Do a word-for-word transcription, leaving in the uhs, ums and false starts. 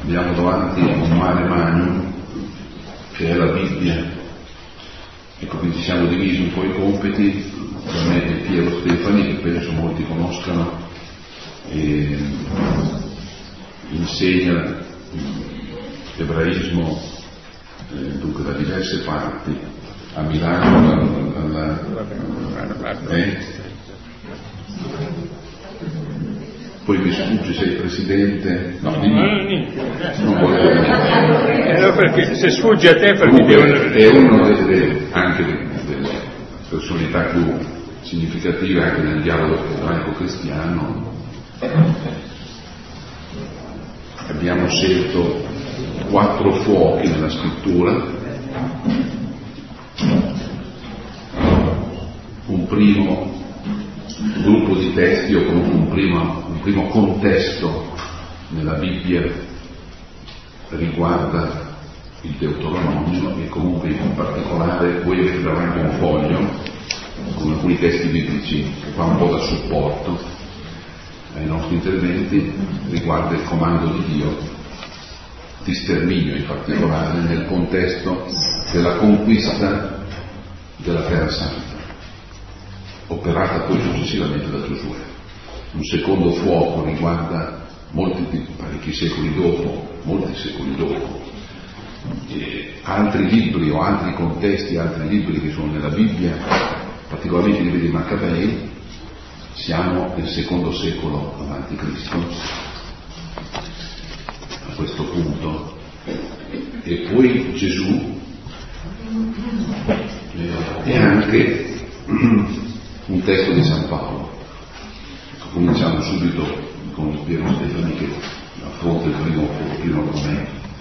abbiamo davanti un mare magnum che è la Bibbia. Ecco, quindi ci siamo divisi un po' i compiti. Per me è Piero Stefani, che penso molti conoscano, e insegna ebraismo eh, dunque da diverse parti, a Milano, alla, alla, eh? Poi mi sfugge, sei il presidente? No, no, no, niente. Non volevo niente. No, perché se sfugge a te perché Comunque, devono... è uno delle, anche delle personalità più significative anche nel dialogo ebraico-cristiano. Abbiamo scelto quattro fuochi nella scrittura. Un primo gruppo di testi o comunque un primo, un primo contesto nella Bibbia riguarda il Deuteronomio e comunque in particolare voi avete davanti un foglio con alcuni testi biblici che fa un po' da supporto ai nostri interventi, riguarda il comando di Dio di sterminio in particolare nel contesto della conquista della Terra Santa, operata poi successivamente da Giosuè. Un secondo fuoco riguarda molti, parecchi secoli dopo, molti secoli dopo, e altri libri o altri contesti, altri libri che sono nella Bibbia, particolarmente i libri di Maccabei. Siamo nel secondo secolo avanti Cristo a questo punto, e poi Gesù eh, e anche un testo di San Paolo. Cominciamo subito con Piero Stefani che affronta il primo, il primo argomento.